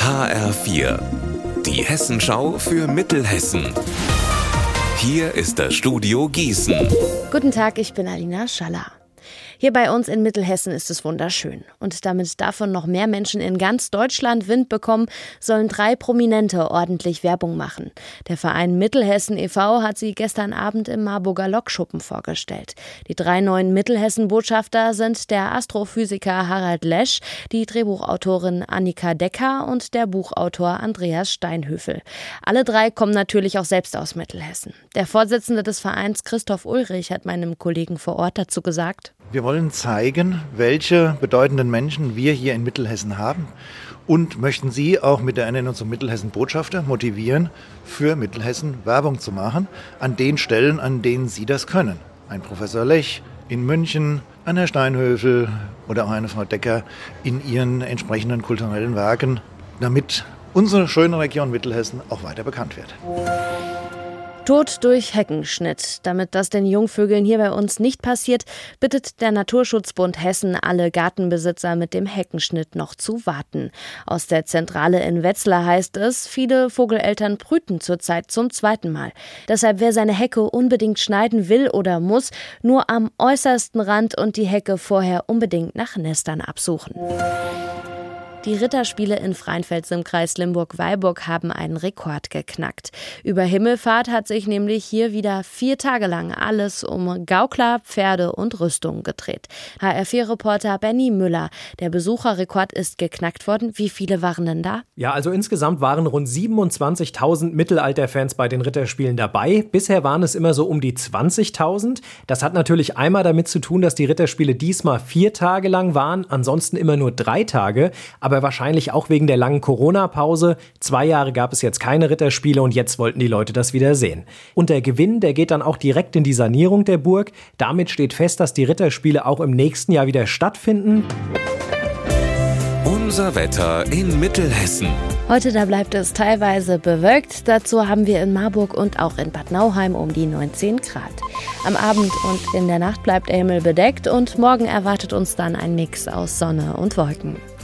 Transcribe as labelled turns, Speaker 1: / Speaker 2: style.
Speaker 1: HR4, die Hessenschau für Mittelhessen. Hier ist das Studio Gießen.
Speaker 2: Guten Tag, ich bin Alina Schaller. Hier bei uns in Mittelhessen ist es wunderschön. Und damit davon noch mehr Menschen in ganz Deutschland Wind bekommen, sollen 3 Prominente ordentlich Werbung machen. Der Verein Mittelhessen e.V. hat sie gestern Abend im Marburger Lokschuppen vorgestellt. Die 3 neuen Mittelhessen-Botschafter sind der Astrophysiker Harald Lesch, die Drehbuchautorin Annika Decker und der Buchautor Andreas Steinhöfel. Alle 3 kommen natürlich auch selbst aus Mittelhessen. Der Vorsitzende des Vereins, Christoph Ulrich, hat meinem Kollegen vor Ort dazu gesagt:
Speaker 3: Wir wollen zeigen, welche bedeutenden Menschen wir hier in Mittelhessen haben und möchten Sie auch mit der Ernennung zum Mittelhessen-Botschafter motivieren, für Mittelhessen Werbung zu machen, an den Stellen, an denen Sie das können. Ein Professor Lech in München, ein Herr Steinhöfel oder auch eine Frau Decker in ihren entsprechenden kulturellen Werken, damit unsere schöne Region Mittelhessen auch weiter bekannt wird.
Speaker 2: Tod durch Heckenschnitt. Damit das den Jungvögeln hier bei uns nicht passiert, bittet der Naturschutzbund Hessen alle Gartenbesitzer mit dem Heckenschnitt noch zu warten. Aus der Zentrale in Wetzlar heißt es, viele Vogeleltern brüten zurzeit zum 2. Mal. Deshalb, wer seine Hecke unbedingt schneiden will oder muss, nur am äußersten Rand und die Hecke vorher unbedingt nach Nestern absuchen. Die Ritterspiele in Freinfels im Kreis Limburg-Weilburg haben einen Rekord geknackt. Über Himmelfahrt hat sich nämlich hier wieder 4 Tage lang alles um Gaukler, Pferde und Rüstung gedreht. HR4-Reporter Benny Müller, der Besucherrekord ist geknackt worden. Wie viele waren denn da?
Speaker 4: Ja, also insgesamt waren rund 27.000 Mittelalterfans bei den Ritterspielen dabei. Bisher waren es immer so um die 20.000. Das hat natürlich einmal damit zu tun, dass die Ritterspiele diesmal 4 Tage lang waren, ansonsten immer nur 3 Tage. Aber wahrscheinlich auch wegen der langen Corona-Pause. 2 Jahre gab es jetzt keine Ritterspiele und jetzt wollten die Leute das wieder sehen. Und der Gewinn, der geht dann auch direkt in die Sanierung der Burg. Damit steht fest, dass die Ritterspiele auch im nächsten Jahr wieder stattfinden.
Speaker 1: Unser Wetter in Mittelhessen.
Speaker 2: Heute, da bleibt es teilweise bewölkt. Dazu haben wir in Marburg und auch in Bad Nauheim um die 19 Grad. Am Abend und in der Nacht bleibt der Himmel bedeckt und morgen erwartet uns dann ein Mix aus Sonne und Wolken.